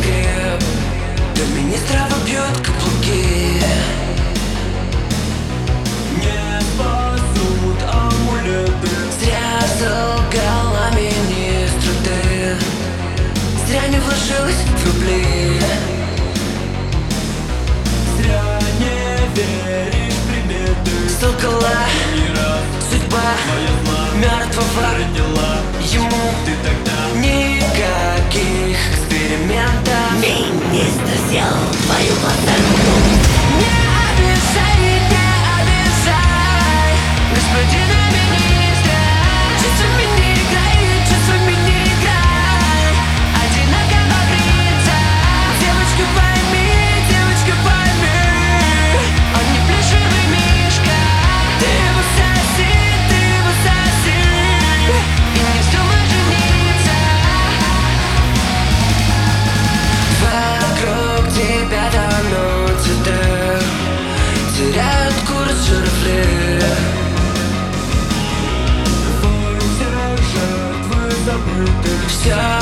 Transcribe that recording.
скреп, до министра вобьет каблуки. Не спасут амулеты. Зря солгала министру ты, зря не вложилась в рубли. Зря не веришь в приметы. Солгала судьба мертвого родила ему ты тогда никаких экспериментов. Министр сделал твою оценку. Не обижай, не обижай господина министра. Чувствами не играй, чувствами не играй. Одинаково бриться. Девочка, пойми, он не плюшевый мишка. Ты его соси, и не вздумай жениться. Вокруг тебя тонут цветы, теряют курс журавли. Твои все жертвы забыты. Все